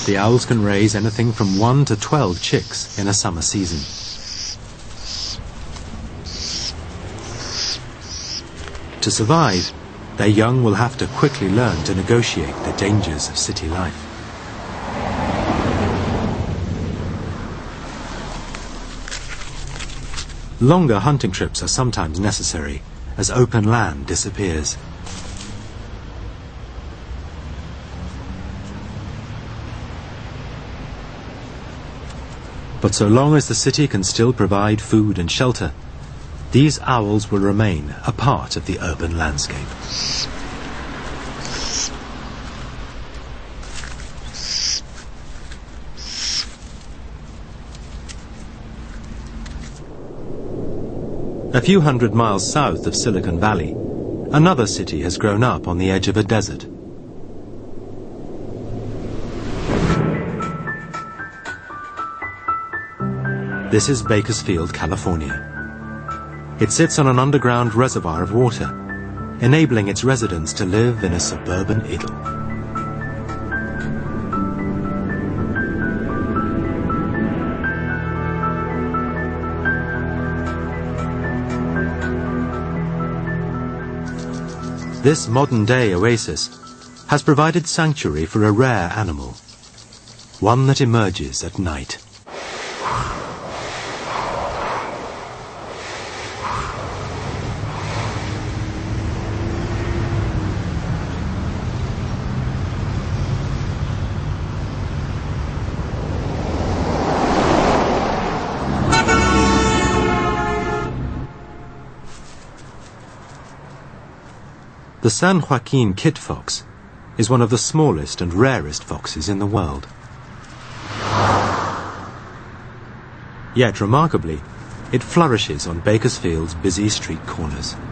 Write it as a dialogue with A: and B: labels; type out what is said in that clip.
A: The owls can raise anything from 1 to 12 chicks in a summer season. To survive, their young will have to quickly learn to negotiate the dangers of city life. Longer hunting trips are sometimes necessary as open land disappears. But so long as the city can still provide food and shelter, these owls will remain a part of the urban landscape. A few hundred miles south of Silicon Valley, another city has grown up on the edge of a desert. This is Bakersfield, California. It sits on an underground reservoir of water, enabling its residents to live in a suburban idyll. This modern-day oasis has provided sanctuary for a rare animal, one that emerges at night. The San Joaquin kit fox is one of the smallest and rarest foxes in the world. Yet, remarkably, it flourishes on Bakersfield's busy street corners.